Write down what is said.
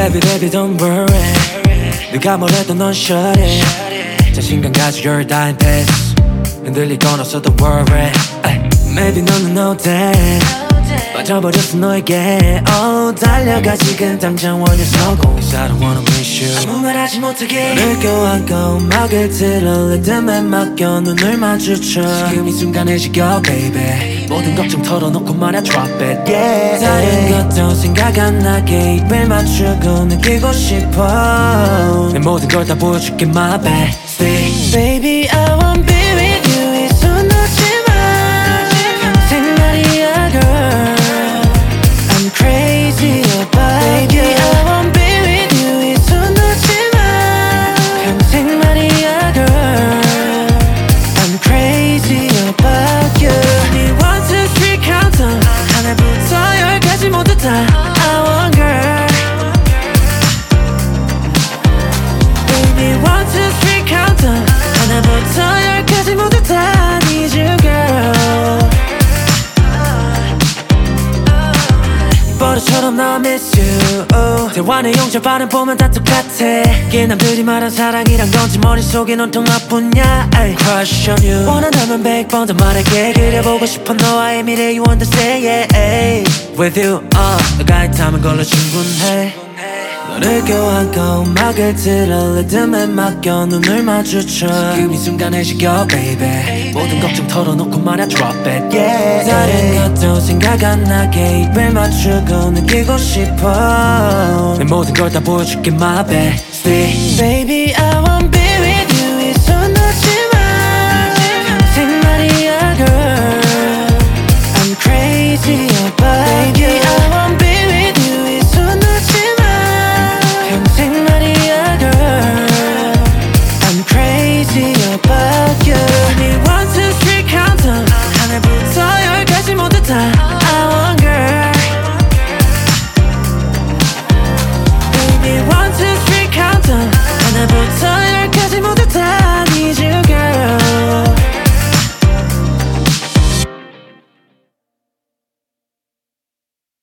Baby baby don't worry 누가 뭐래도 넌 shorty 자신감 가져 you're dying pace 흔들리건 없어 don't worry Maybe 너는 no day 빠져버렸어 너에게 달려가 지금 당장 원유 서고 Cause I don't wanna miss you 아무 말 하지 못하게 너를 껴안고 음악을 틀어 리듬에 맡겨 눈을 마주쳐 지금 이 순간에 지겨 baby 모든 걱정 털어놓고 말야 drop it yeah 다른 것도 생각 안 나게 입을 맞추고 느끼고 싶어 내 모든 걸 다 보여줄게 my bestie Baby I won't be with you 이 손 놓지 마 평생 말이야 girl I'm crazy about you I won't be with you 이 손 놓지 마 평생 말이야 girl I'm crazy about you 네 1, 2, 3 countdown 하나부터 열까지 모두 다 I want girl Baby 1, 2, 3 countdown 하나부터 열까지 모두 다 need you girl 버릇처럼 나 miss you 대화 내용 절반을 보면 다 똑같아 긴 남들이 말한 사랑이란 건지 머릿속에 온통 너뿐이야 Crush on you 원한다면 100번 더 말할게 그려보고 싶어 너와의 미래 You understand yeah With you 너가 있다면 걸로 충분해 너를 껴안고 음악을 틀어 리듬에 맡겨 눈을 마주쳐 지금 이 순간에 지겨 baby 모든 걱정 털어놓고 말야 drop it yeah 다른 것도 생각 안 나게 입을 맞추고 느끼고 싶어 내 모든 걸 다 보여줄게 my bestie Baby